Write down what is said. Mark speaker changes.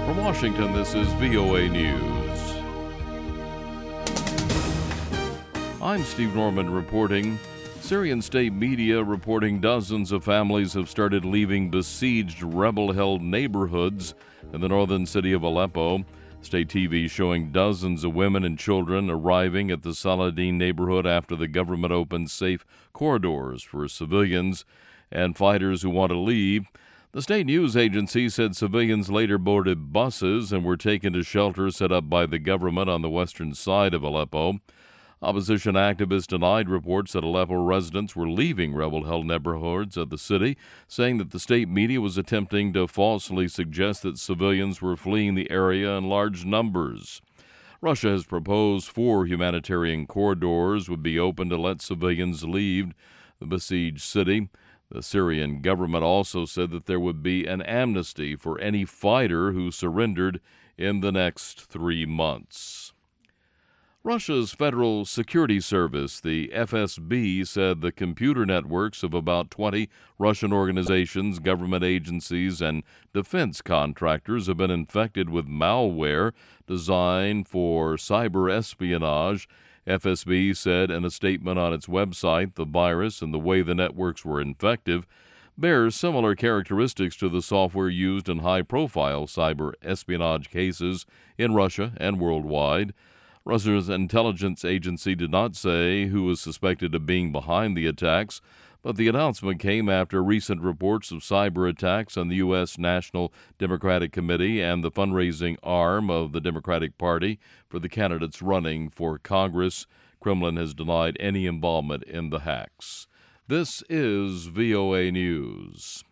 Speaker 1: From Washington, this is VOA News. I'm Steve Norman reporting. Syrian state media reporting dozens of families have started leaving besieged rebel-held neighborhoods in the northern city of Aleppo. State TV showing dozens of women and children arriving at the Saladin neighborhood after the government opened safe corridors for civilians and fighters who want to leave. The state news agency said civilians later boarded buses and were taken to shelters set up by the government on the western side of Aleppo. Opposition activists denied reports that Aleppo residents were leaving rebel-held neighborhoods of the city, saying that the state media was attempting to falsely suggest that civilians were fleeing the area in large numbers. Russia has proposed 4 humanitarian corridors would be open to let civilians leave the besieged city. The Syrian government also said that there would be an amnesty for any fighter who surrendered in the next 3 months. Russia's Federal Security Service, the FSB, said the computer networks of about 20 Russian organizations, government agencies, and defense contractors have been infected with malware designed for cyber espionage. FSB said in a statement on its website the virus and the way the networks were infected bears similar characteristics to the software used in high-profile cyber espionage cases in Russia and worldwide. Russia's intelligence agency did not say who was suspected of being behind the attacks, but the announcement came after recent reports of cyber attacks on the U.S. National Democratic Committee and the fundraising arm of the Democratic Party for the candidates running for Congress. Kremlin has denied any involvement in the hacks. This is VOA News.